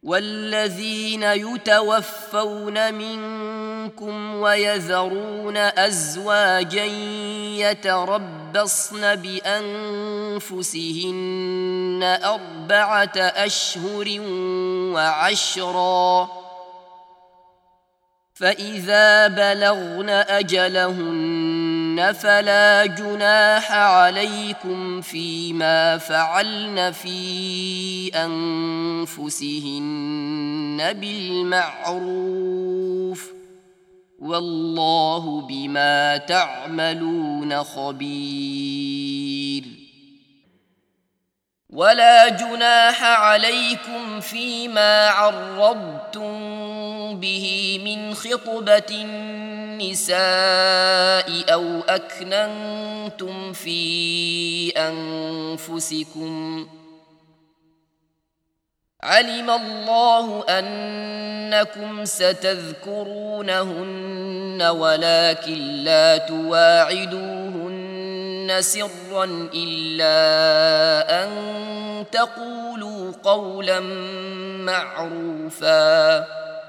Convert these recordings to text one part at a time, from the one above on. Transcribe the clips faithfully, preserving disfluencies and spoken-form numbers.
والذين يتوفون منكم ويذرون أزواجا يتربصن بأنفسهن أربعة أشهر وعشرا فإذا بلغن أجلهن فلا جناح عليكم فيما فعلن في أنفسهن بالمعروف والله بما تعملون خبير. ولا جناح عليكم فيما عرضتم به من خطبة النساء أو أكننتم في أنفسكم علم الله أنكم ستذكرونهن ولكن لا تواعدوهن سرا إلا أن تقولوا قولا معروفا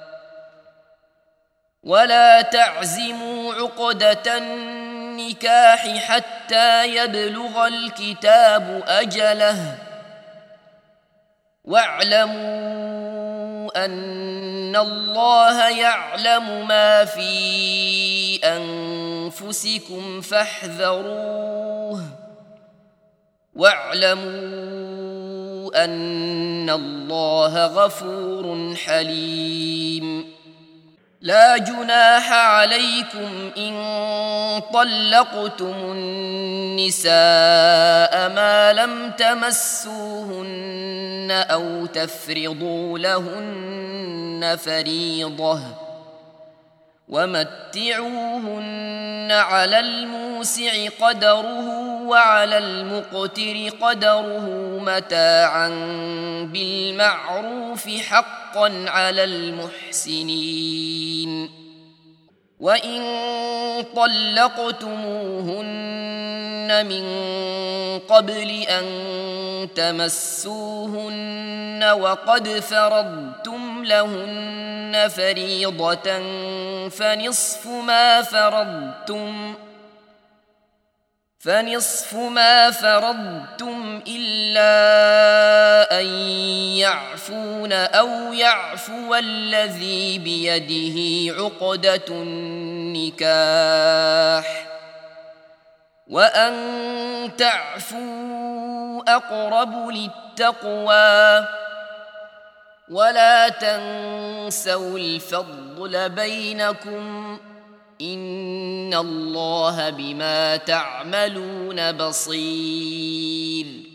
ولا تعزموا عقدة النكاح حتى يبلغ الكتاب أجله واعلموا أن الله يعلم ما في أنفسكم فاحذروه واعلموا أن الله غفور حليم. لا جناح عليكم إن طلقتم النساء ما لم تمسوهن أو تفرضوا لهن فريضة ومتعوهن على الموسع قدره وعلى المقتر قدره متاعا بالمعروف حقا على المحسنين. وإن طلقتموهن من قبل أن تمسوهن وقد فرضتم لهن فريضة فنصف ما فرضتم فنصف ما فرضتم إلا أن يعفون أو يعفو الذي بيده عقدة النكاح وأن تعفوا أقرب للتقوى ولا تنسوا الفضل بينكم إن الله بما تعملون بصير.